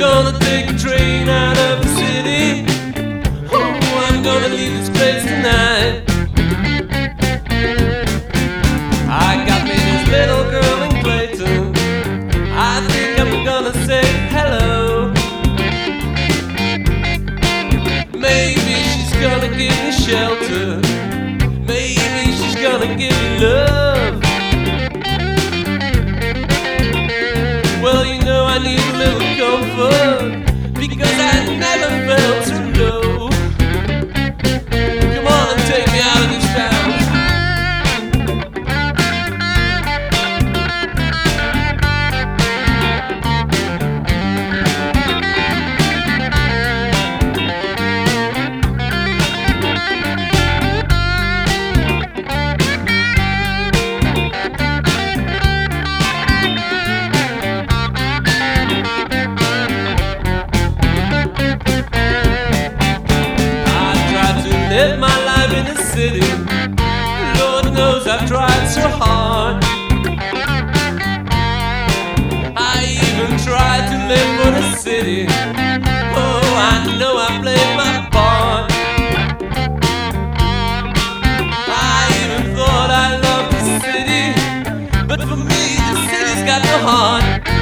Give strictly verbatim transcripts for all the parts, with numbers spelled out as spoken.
gonna take a train out of the city. Oh, I'm gonna leave this place tonight. I got me this little girl in Clayton. I think I'm gonna say hello. Maybe she's gonna give me shelter. Maybe she's gonna give me love. Well, you know I need a little comfort, because I never felt so low. Come on and take me out of this town. Live my life in the city. Lord knows I've tried so hard. I even tried to live for the city. Oh, I know I played my part. I even thought I loved the city, but for me the city's got no heart.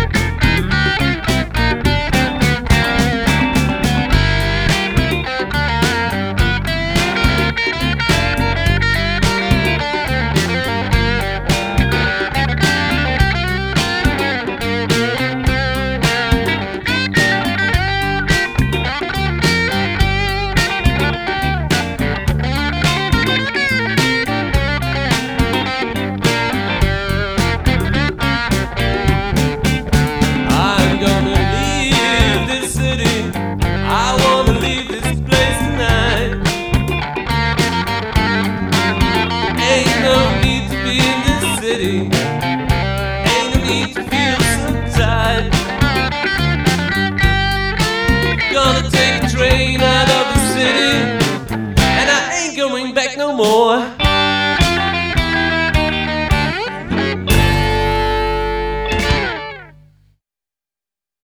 Ain't no need to feel so tight. Gonna take a train out of the city, and I ain't going back no more.